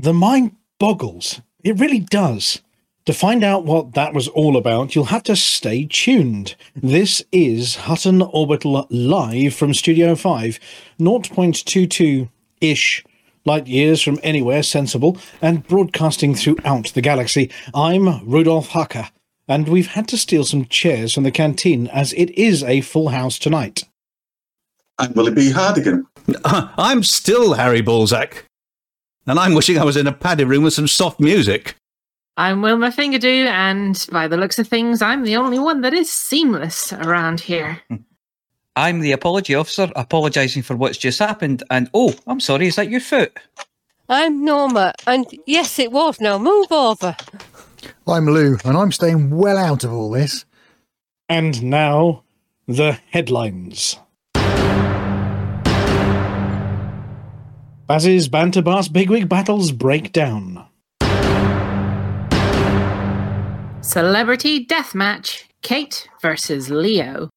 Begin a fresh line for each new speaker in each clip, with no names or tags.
the mind boggles. It really does. To find out what that was all about, you'll have to stay tuned. This is Hutton Orbital live from Studio 5, 0.22-ish light years from anywhere sensible, and broadcasting throughout the galaxy. I'm Rudolf Hucker, and we've had to steal some chairs from the canteen as it is a full house tonight.
I'm Willie B. Hardigan.
I'm still Harry Balzac, and I'm wishing I was in a paddy room with some soft music.
I'm Wilma Fingerdew, and by the looks of things, I'm the only one that is seamless around here.
I'm the apology officer, apologising for what's just happened, and oh, I'm sorry, is that your foot?
I'm Norma, and yes, it was. Now move over.
I'm Lou, and I'm staying well out of all this.
And now, the headlines. Baz's Banter Bus Bigwig battles break down.
Celebrity Deathmatch, Kate versus Leo.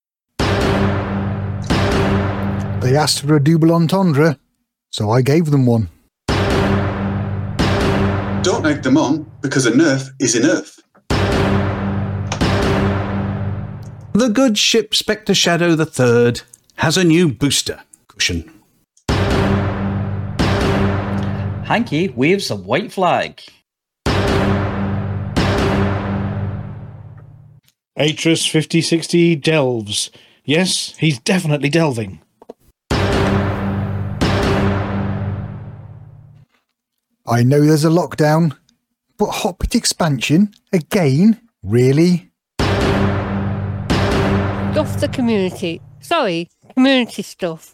They asked for a double entendre, so I gave them one.
Don't egg them on, because a nerf is an earth.
The good ship Spectre Shadow III has a new booster cushion.
Hanky waves a white flag.
Atris 5060 delves. Yes, he's definitely delving.
I know there's a lockdown, but Hotbit expansion? Again? Really?
Stuff the community. Sorry, community stuff.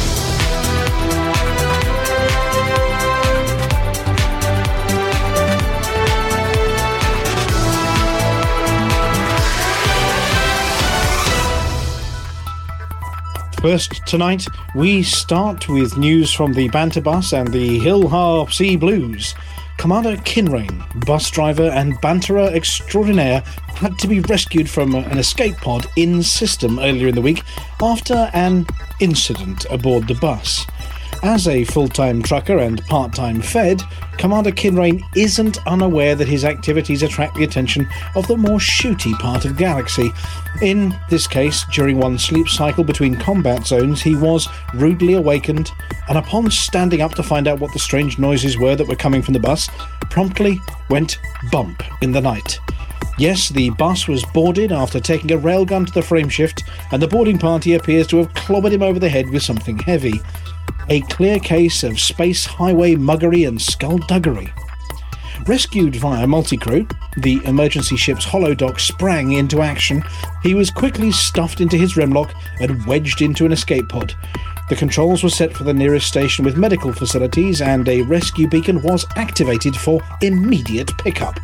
First tonight, we start with news from the Banter Bus and the Hill Sea Blues. Commander Kinrain, bus driver and banterer extraordinaire, had to be rescued from an escape pod in system earlier in the week after an incident aboard the bus. As a full-time trucker and part-time Fed, Commander Kinrain isn't unaware that his activities attract the attention of the more shooty part of the galaxy. In this case, during one sleep cycle between combat zones, he was rudely awakened, and upon standing up to find out what the strange noises were that were coming from the bus, promptly went bump in the night. Yes, the bus was boarded after taking a railgun to the frameshift, and the boarding party appears to have clobbered him over the head with something heavy. A clear case of space highway muggery and skullduggery. Rescued via multi-crew, the emergency ship's holodock sprang into action. He was quickly stuffed into his remlock and wedged into an escape pod. The controls were set for the nearest station with medical facilities, and a rescue beacon was activated for immediate pickup.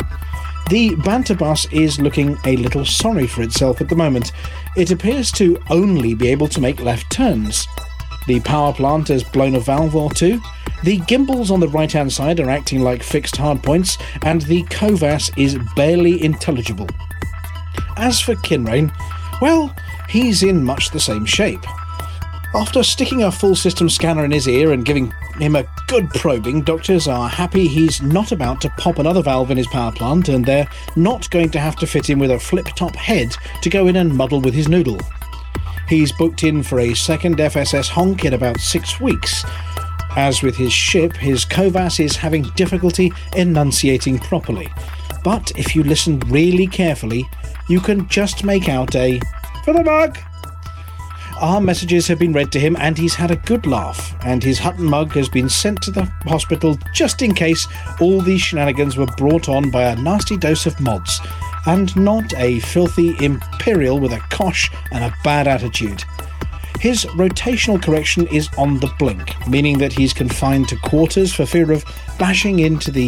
The Banter Bus is looking a little sorry for itself at the moment. It appears to only be able to make left turns. The power plant has blown a valve or two, the gimbals on the right-hand side are acting like fixed hardpoints, and the COVAS is barely intelligible. As for Kinrain, well, he's in much the same shape. After sticking a full system scanner in his ear and giving him a good probing, doctors are happy he's not about to pop another valve in his power plant, and they're not going to have to fit him with a flip-top head to go in and muddle with his noodle. He's booked in for a second FSS honk in about 6 weeks. As with his ship, his COVAS is having difficulty enunciating properly. But if you listen really carefully, you can just make out a "for the mug." Our messages have been read to him, and he's had a good laugh, and his Hutton mug has been sent to the hospital just in case all these shenanigans were brought on by a nasty dose of mods, and not a filthy Imperial with a cosh and a bad attitude. His rotational correction is on the blink, meaning that he's confined to quarters for fear of bashing into the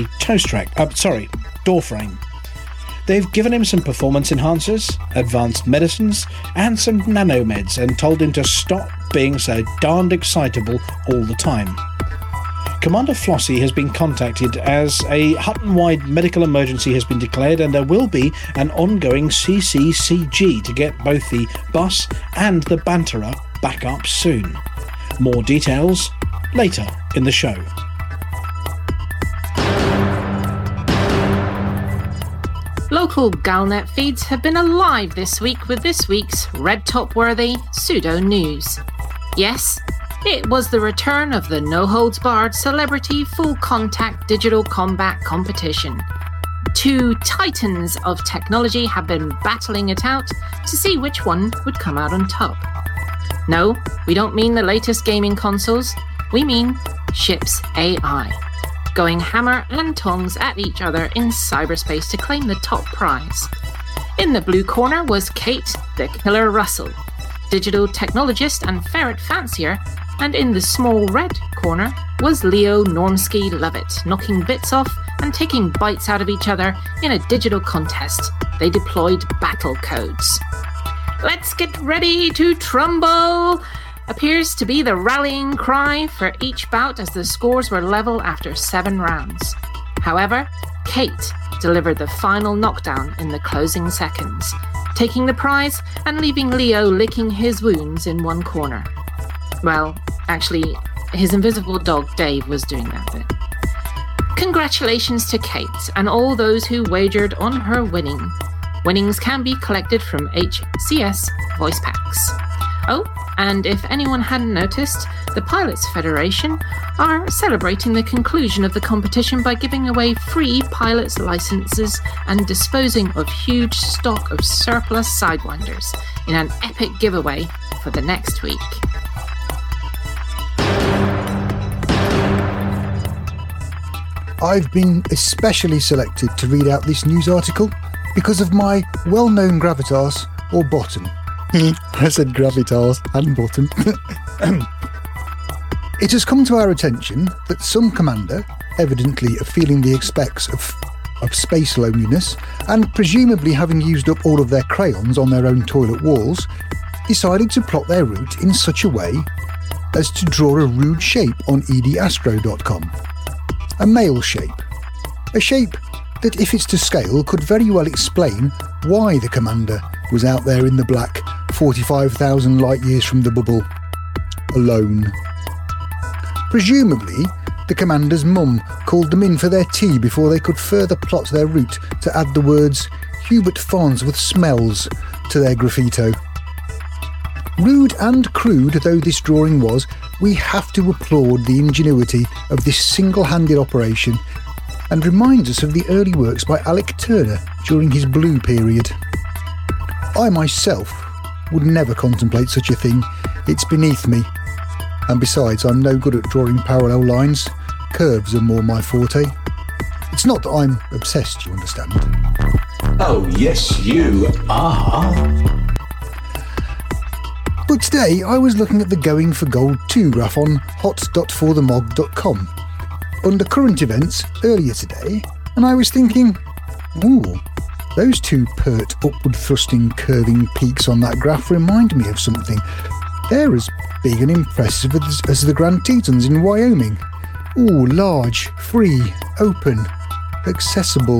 door frame. They've given him some performance enhancers, advanced medicines, and some nanomeds, and told him to stop being so darned excitable all the time. Commander Flossie has been contacted as a Hutton-wide medical emergency has been declared, and there will be an ongoing CCCG to get both the bus and the banterer back up soon. More details later in the show.
Local Galnet feeds have been alive this week with this week's red top-worthy pseudo news. Yes, it was the return of the no-holds-barred celebrity full-contact digital combat competition. Two titans of technology have been battling it out to see which one would come out on top. No, we don't mean the latest gaming consoles, we mean Ships AI. Going hammer and tongs at each other in cyberspace to claim the top prize. In the blue corner was Kate, the Killer Russell, digital technologist and ferret fancier, and in the small red corner was Leo Nornsky Lovett, knocking bits off and taking bites out of each other in a digital contest. They deployed battle codes. Let's get ready to trumble! Appears to be the rallying cry for each bout as the scores were level after 7 rounds. However, Kate delivered the final knockdown in the closing seconds, taking the prize and leaving Leo licking his wounds in one corner. Well, actually, his invisible dog Dave was doing that bit. Congratulations to Kate and all those who wagered on her winning. Winnings can be collected from HCS voice packs. Oh, and if anyone hadn't noticed, the Pilots Federation are celebrating the conclusion of the competition by giving away free pilots licenses and disposing of huge stock of surplus Sidewinders in an epic giveaway for the next week.
I've been especially selected to read out this news article because of my well-known gravitas or bottom. I said gravitas and bottom. It has come to our attention that some commander, evidently feeling the effects of space loneliness and presumably having used up all of their crayons on their own toilet walls, decided to plot their route in such a way as to draw a rude shape on edastro.com. A male shape. A shape that, if it's to scale, could very well explain why the commander was out there in the black, 45,000 light years from the bubble, alone. Presumably, the commander's mum called them in for their tea before they could further plot their route to add the words Hubert Farnsworth smells to their graffito. Rude and crude though this drawing was, we have to applaud the ingenuity of this single-handed operation and reminds us of the early works by Alec Turner during his Blue period. I myself would never contemplate such a thing. It's beneath me. And besides, I'm no good at drawing parallel lines. Curves are more my forte. It's not that I'm obsessed, you understand.
Oh, yes, you are.
But today I was looking at the Going for Gold 2 graph on hot.forthemog.com under current events earlier today, and I was thinking, ooh, those two pert, upward thrusting, curving peaks on that graph remind me of something. They're as big and impressive as the Grand Tetons in Wyoming. Ooh, large, free, open, accessible.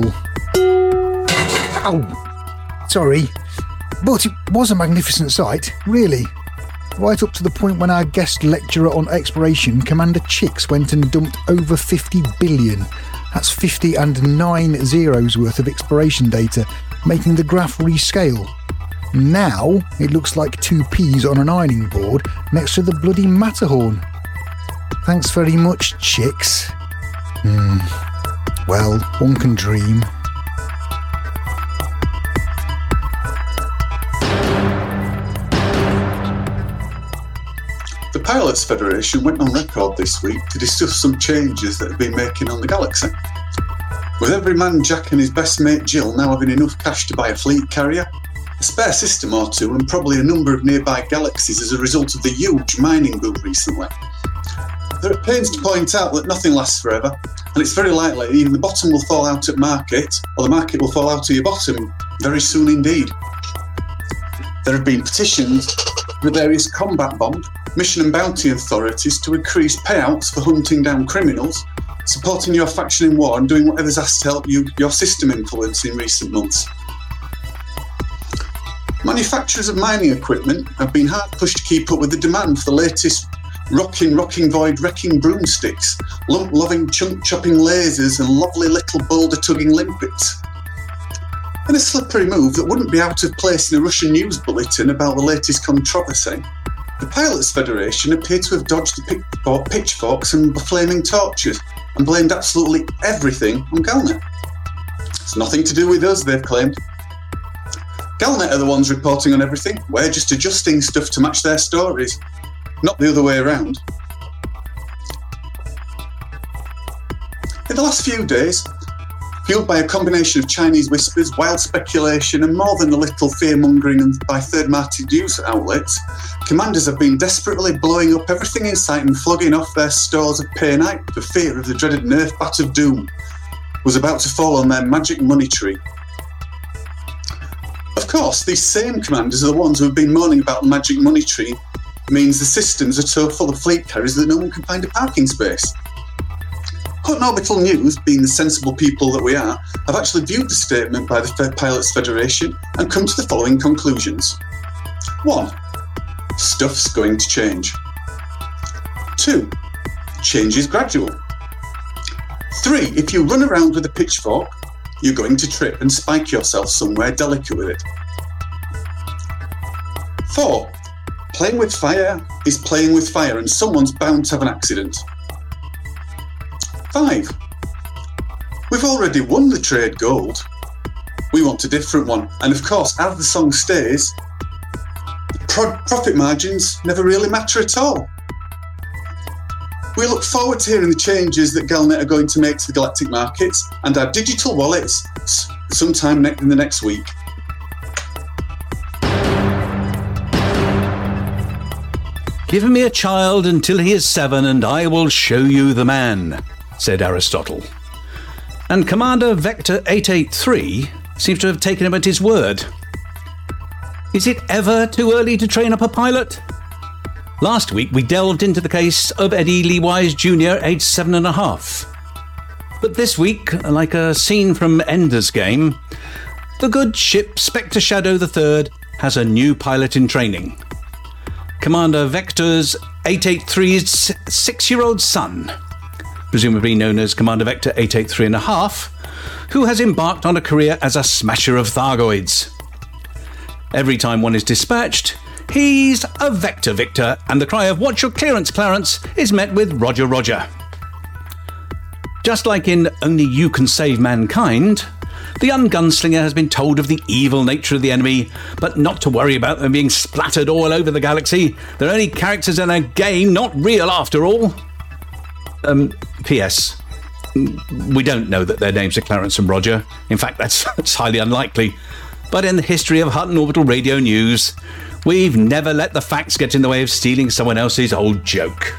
Ow! Sorry. But it was a magnificent sight, really. Right up to the point when our guest lecturer on exploration, Commander Chicks, went and dumped over 50 billion. That's 50 and 9 zeros worth of exploration data, making the graph rescale. Now it looks like 2 peas on an ironing board next to the bloody Matterhorn. Thanks very much, Chicks. Well, one can dream.
The Pilots Federation went on record this week to discuss some changes that have been making on the galaxy. With every man Jack and his best mate Jill now having enough cash to buy a fleet carrier, a spare system or two, and probably a number of nearby galaxies as a result of the huge mining boom recently. They're at pains to point out that nothing lasts forever, and it's very likely either the bottom will fall out at market, or the market will fall out of your bottom very soon indeed. There have been petitions with various combat bond, mission and bounty authorities to increase payouts for hunting down criminals, supporting your faction in war and doing whatever's asked to help your system influence in recent months. Manufacturers of mining equipment have been hard pushed to keep up with the demand for the latest rocking void wrecking broomsticks, lump-loving chunk-chopping lasers and lovely little boulder-tugging limpets. In a slippery move that wouldn't be out of place in a Russian news bulletin about the latest controversy, the Pilots Federation appeared to have dodged the pitchforks and flaming torches and blamed absolutely everything on Galnet. It's nothing to do with us, they've claimed. Galnet are the ones reporting on everything. We're just adjusting stuff to match their stories, not the other way around. In the last few days, fueled by a combination of Chinese whispers, wild speculation and more than a little fear-mongering by third-party news outlets, commanders have been desperately blowing up everything in sight and flogging off their stores of painite for fear of the dreaded Nerf Bat of Doom was about to fall on their magic money tree. Of course, these same commanders are the ones who have been moaning about the magic money tree means the systems are so full of fleet carriers that no one can find a parking space. Hutton Orbital News, being the sensible people that we are, have actually viewed the statement by the Pilots Federation and come to the following conclusions. 1. Stuff's going to change. 2. Change is gradual. 3. If you run around with a pitchfork, you're going to trip and spike yourself somewhere delicate with it. 4. Playing with fire is playing with fire and someone's bound to have an accident. 5. We've already won the trade gold. We want a different one. And of course, as the song stays, profit margins never really matter at all. We look forward to hearing the changes that Galnet are going to make to the galactic markets and our digital wallets sometime in the next week.
Give me a child until he is 7 and I will show you the man, said Aristotle. And Commander Vector 883 seems to have taken him at his word. Is it ever too early to train up a pilot? Last week we delved into the case of Eddie Lee Wise Jr., aged 7.5. But this week, like a scene from Ender's Game, the good ship Spectre Shadow III has a new pilot in training. Commander Vector's 883's 6-year-old son, presumably known as Commander Vector 883.5, who has embarked on a career as a smasher of Thargoids. Every time one is dispatched, he's a Vector Victor, and the cry of "Watch your clearance, Clarence" is met with "Roger, Roger." Just like in Only You Can Save Mankind, the young gunslinger has been told of the evil nature of the enemy, but not to worry about them being splattered all over the galaxy. They're only characters in a game, not real after all. P.S. We don't know that their names are Clarence and Roger. In fact, that's highly unlikely. But in the history of Hutton Orbital Radio News, we've never let the facts get in the way of stealing someone else's old joke.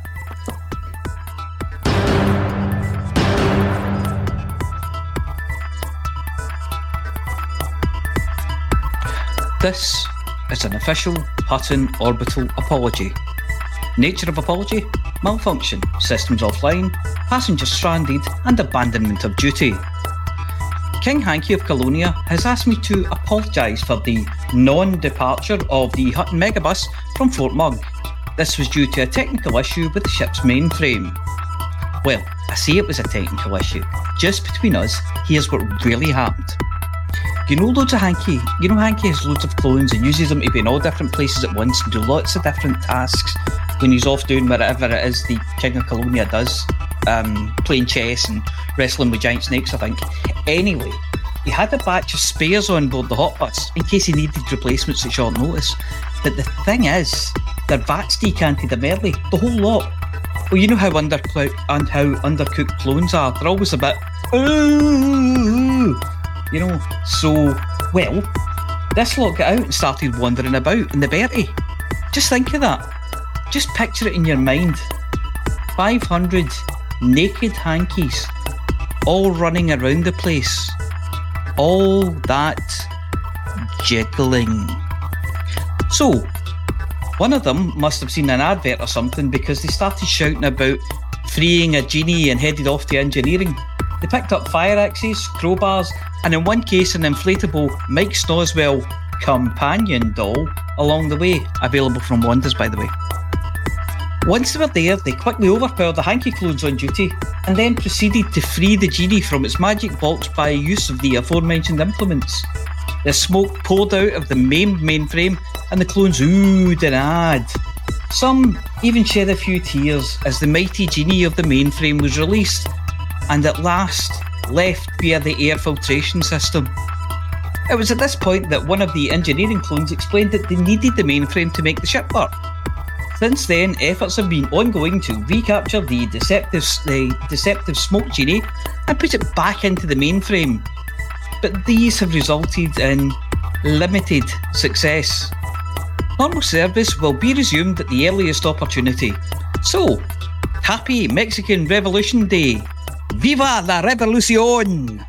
This is an official Hutton Orbital apology. Nature of apology: malfunction, systems offline, passengers stranded, and abandonment of duty. King Hanky of Colonia has asked me to apologise for the non-departure of the Hutton Megabus from Fort Mugg. This was due to a technical issue with the ship's mainframe. Well, I say it was a technical issue. Just between us, here's what really happened. You know Hanky has loads of clones and uses them to be in all different places at once and do lots of different tasks when he's off doing whatever it is the King of Colonia does. Playing chess and wrestling with giant snakes, I think. Anyway, he had a batch of spares on board the hot bus in case he needed replacements at short notice. But the thing is, their VATs decanted them early, the whole lot. Well, you know how undercooked clones are. They're always a bit, you know. So, well, this lot got out and started wandering about in the Bertie. Just think of that. Just picture it in your mind. 500 naked hankies all running around the place. All that jiggling. So, one of them must have seen an advert or something because they started shouting about freeing a genie and headed off to engineering. They picked up fire axes, crowbars, and in one case an inflatable Mike Snoswell companion doll along the way, available from Wonders, by the way. Once they were there, they quickly overpowered the hanky clones on duty and then proceeded to free the genie from its magic box by use of the aforementioned implements. The smoke poured out of the maimed mainframe and the clones oohed and ahed. Some even shed a few tears as the mighty genie of the mainframe was released and at last left via the air filtration system. It was at this point that one of the engineering clones explained that they needed the mainframe to make the ship work. Since then, efforts have been ongoing to recapture the deceptive smoke genie and put it back into the mainframe. But these have resulted in limited success. Normal service will be resumed at the earliest opportunity. So, happy Mexican Revolution Day! Viva la Revolucion!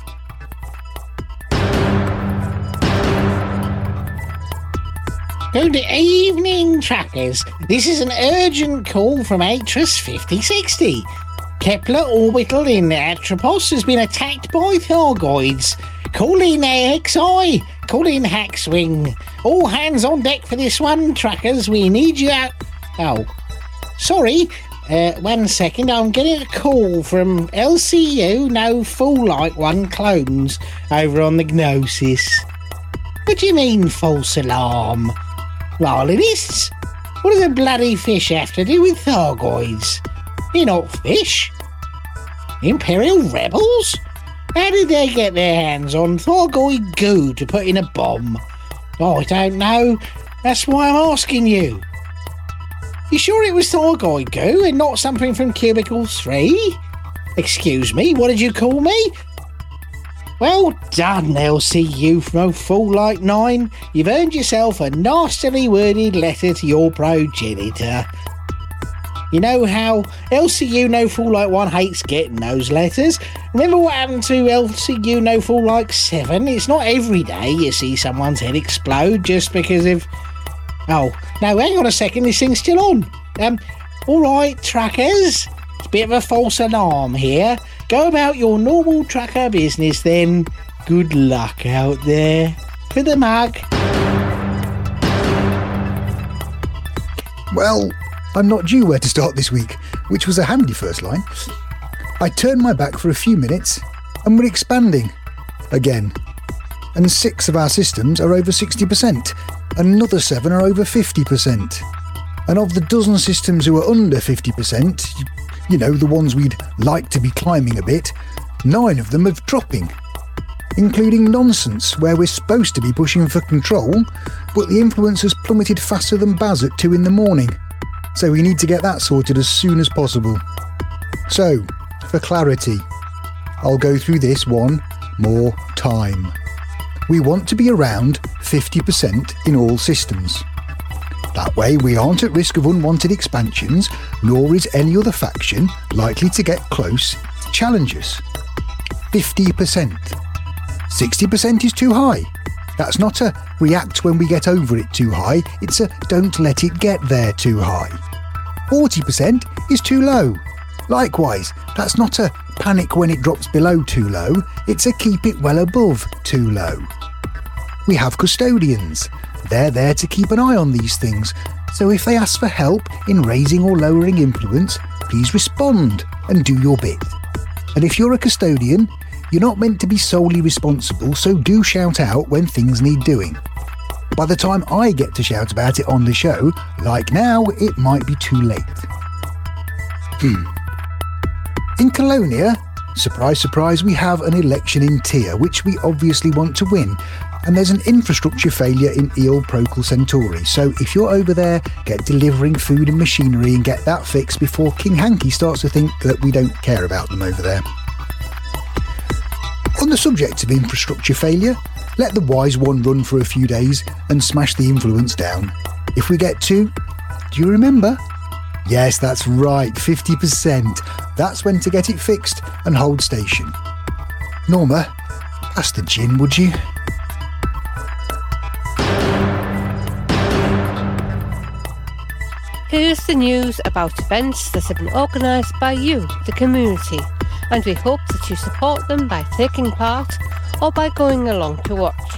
Good evening, trackers. This is an urgent call from Atris 5060. Kepler orbital in Atropos has been attacked by Thargoids. Call in AXI. Call in Hackswing. All hands on deck for this one, trackers. We need you out. Oh, sorry. 1 second. I'm getting a call from LCU No Fool Like One clones over on the Gnosis. What do you mean, false alarm? Violinists? What does a bloody fish have to do with Thargoids? They're not fish. Imperial rebels? How did they get their hands on Thargoid goo to put in a bomb? Oh, I don't know. That's why I'm asking you. You sure it was Thargoid goo and not something from Cubicle 3? Excuse me, what did you call me? Well done, LCU No Fool Like 9. You've earned yourself a nastily worded letter to your progenitor. You know how LCU No Fool Like 1 hates getting those letters? Remember what happened to LCU No Fool Like 7? It's not every day you see someone's head explode just because of... Oh, no, hang on a second, this thing's still on. Alright, trackers. It's a bit of a false alarm here. Go about your normal tracker business then. Good luck out there. For the mug.
Well, I'm not due where to start this week, which was a handy first line. I turned my back for a few minutes and we're expanding. Again. And 6 of our systems are over 60%. Another 7 are over 50%. And of the dozen systems who are under 50%, you know, the ones we'd like to be climbing a bit, 9 of them are dropping. Including Nonsense, where we're supposed to be pushing for control, but the influence has plummeted faster than Baz at 2 in the morning. So we need to get that sorted as soon as possible. So, for clarity, I'll go through this one more time. We want to be around 50% in all systems. That way we aren't at risk of unwanted expansions, nor is any other faction likely to get close to challenge us. 50%. 60% is too high. That's not a react when we get over it too high, it's a don't let it get there too high. 40% is too low. Likewise, that's not a panic when it drops below too low, it's a keep it well above too low. We have custodians. They're there to keep an eye on these things, so if they ask for help in raising or lowering influence, please respond and do your bit. And if you're a custodian, you're not meant to be solely responsible, so do shout out when things need doing. By the time I get to shout about it on the show, like now, it might be too late. In Colonia, surprise surprise, we have an election in Tyr, which we obviously want to win. And there's an infrastructure failure in Eel Procol Centauri, so if you're over there, get delivering food and machinery and get that fixed before King Hanky starts to think that we don't care about them over there. On the subject of infrastructure failure, let the wise one run for a few days and smash the influence down. If we get to, do you remember? Yes, that's right, 50%. That's when to get it fixed and hold station. Norma, pass the gin, would you?
Here's the news about events that have been organised by you, the community, and we hope that you support them by taking part or by going along to watch.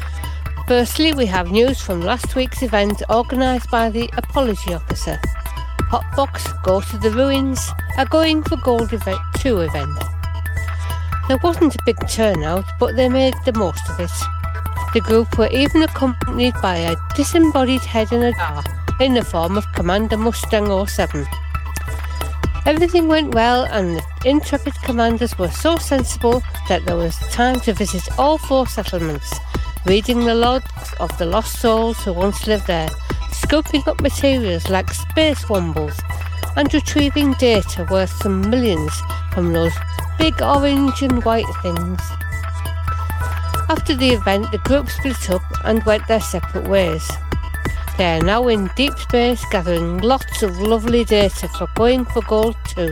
Firstly, we have news from last week's event organised by the Apology Officer. Hotbox, Go to the Ruins, a Going for Gold 2 event. There wasn't a big turnout, but they made the most of it. The group were even accompanied by a disembodied head and a jar in the form of Commander Mustang 07. Everything went well, and the intrepid commanders were so sensible that there was time to visit all 4 settlements, reading the logs of the lost souls who once lived there, scooping up materials like space wombles, and retrieving data worth some millions from those big orange and white things. After the event, the group split up and went their separate ways. They are now in deep space gathering lots of lovely data for Going for Gold 2.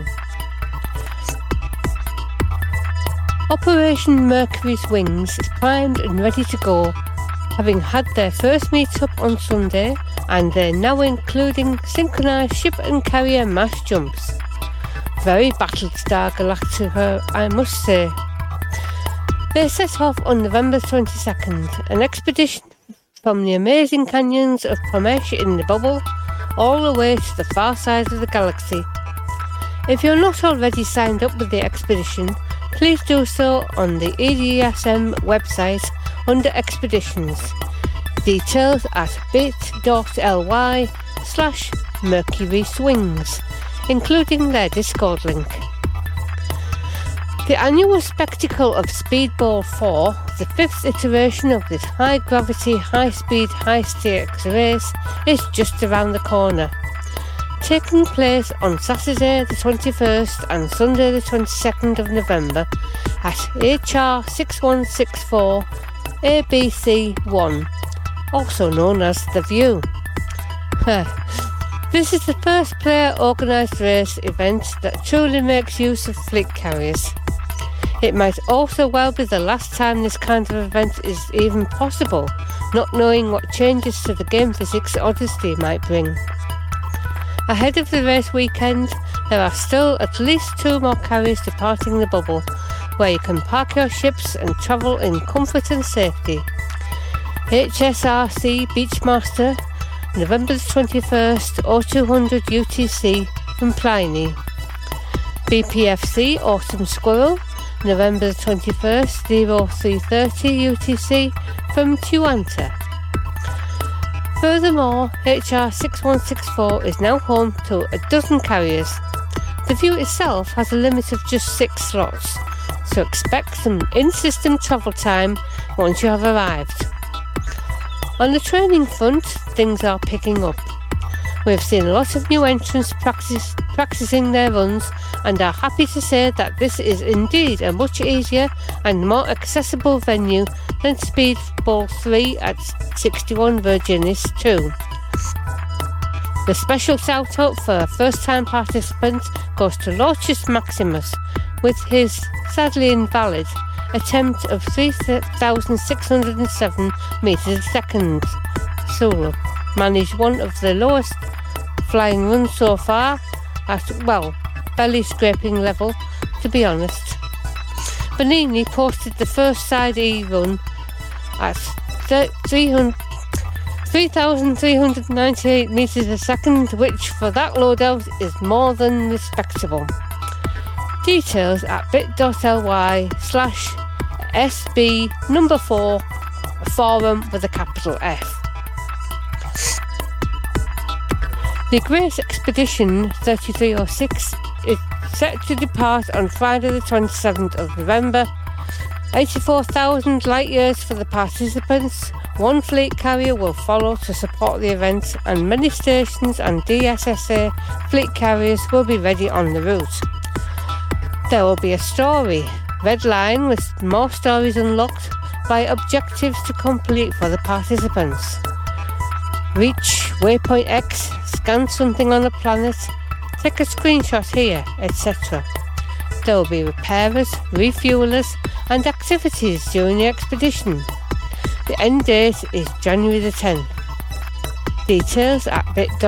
Operation Mercury's Wings is primed and ready to go, having had their first meet-up on Sunday, and they're now including synchronised ship and carrier mass jumps. Very Battlestar Galactica, I must say. They set off on November 22nd, an expedition from the amazing canyons of Pomesh in the Bubble, all the way to the far side of the galaxy. If you're not already signed up with the expedition, please do so on the EDSM website under Expeditions. Details at bit.ly/Mercury Swings, including their Discord link. The annual spectacle of Speedball 4, the 5th iteration of this high-gravity, high-speed, high-stakes race, is just around the corner. Taking place on Saturday the 21st and Sunday the 22nd of November at HR 6164 ABC1, also known as The View. This is the first player organised race event that truly makes use of fleet carriers. It might also well be the last time this kind of event is even possible, not knowing what changes to the game physics Odyssey might bring. Ahead of the race weekend, there are still at least 2 more carriers departing the bubble, where you can park your ships and travel in comfort and safety. HSRC Beachmaster, November 21st, 0200 UTC from Pliny. BPFC Autumn Squirrel, November 21st, 0330 UTC from Tuanta. Furthermore, HR 6164 is now home to a dozen carriers. The View itself has a limit of just 6 slots, so expect some in-system travel time once you have arrived. On the training front, things are picking up. We've seen a lot of new entrants practicing their runs, and are happy to say that this is indeed a much easier and more accessible venue than Speedball 3 at 61 Virginis 2. The special shout out for a first time participant goes to Lorchus Maximus with his sadly invalid attempt of 3,607 metres a second. Solo managed one of the lowest flying runs so far at, well, belly scraping level, to be honest. Bonini posted the first side E run at 3,398 metres a second, which for that loadout is more than respectable. Details at bit.ly/SB4 forum with a capital F. The Great Expedition 3306 is set to depart on Friday the 27th of November. 84,000 light years for the participants. 1 fleet carrier will follow to support the event, and many stations and DSSA fleet carriers will be ready on the route. There will be a story, red line with more stories unlocked by objectives to complete for the participants. Reach Waypoint X, scan something on the planet, take a screenshot here, etc. There will be repairers, refuelers and activities during the expedition. The end date is January the 10th. Details at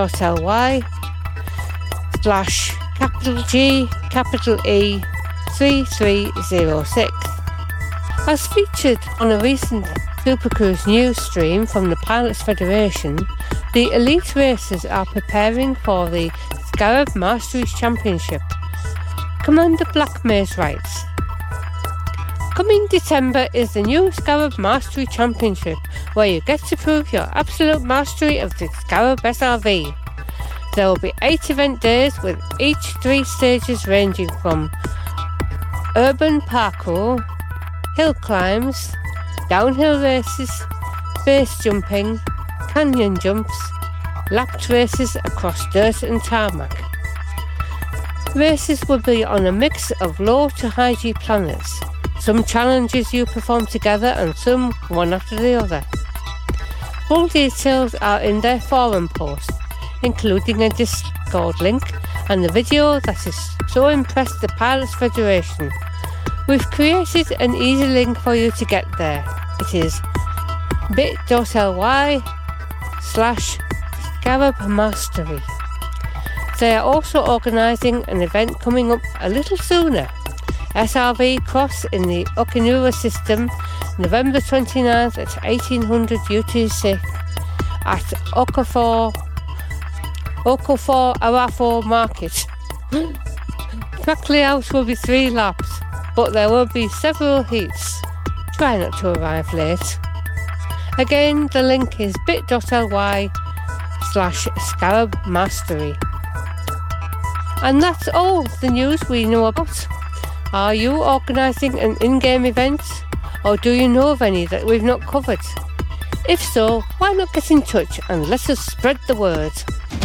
bit.ly/G E3306. As featured on a recent Supercruise news stream from the Pilots Federation, the elite racers are preparing for the Scarab Mastery Championship. Commander Blackmaze writes, coming December is the new Scarab Mastery Championship, where you get to prove your absolute mastery of the Scarab SRV. There will be 8 event days with each 3 stages ranging from urban parkour, hill climbs, downhill races, base jumping, canyon jumps, lapped races across dirt and tarmac. Races will be on a mix of low to high G planets. Some challenges you perform together and some one after the other. Full details are in their forum post, including a Discord link and the video that has so impressed the Pilots Federation. We've created an easy link for you to get there. It is bit.ly/Scarab Mastery. They are also organising an event coming up a little sooner. SRV Cross in the Okinura system, November 29th at 1800 UTC at Okafor Arafo Market. Track layout will be 3 laps, but there will be several heats. Try not to arrive late. Again, the link is bit.ly/Scarab Mastery. And that's all the news we know about. Are you organising an in-game event? Or do you know of any that we've not covered? If so, why not get in touch and let us spread the word?